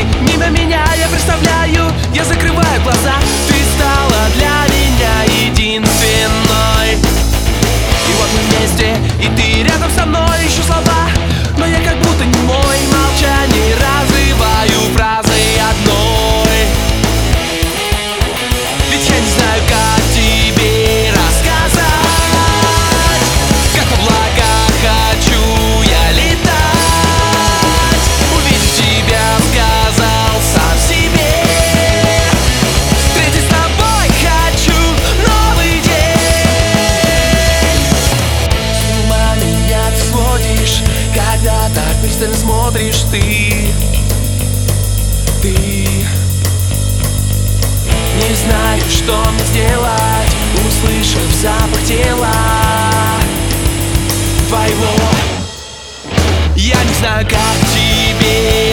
Проходи мимо меня, я представляю, я закрываю глаза. Ты стала для меня единственной. И вот мы вместе, и ты рядом со мной. Ищу слова, но я как будто не мой. Молчание разрываю фразой одной. Ведь я не знаю, как тебе рассказать. Как в облаках хочу я летать. Увидеть тебя, сказал сам себе. Встретить с тобой хочу новый день. С ума меня ты сводишь, когда так пристально смотришь ты. Не знаю, что мне сделать, услышав запах тела твоего. Я не знаю, как тебе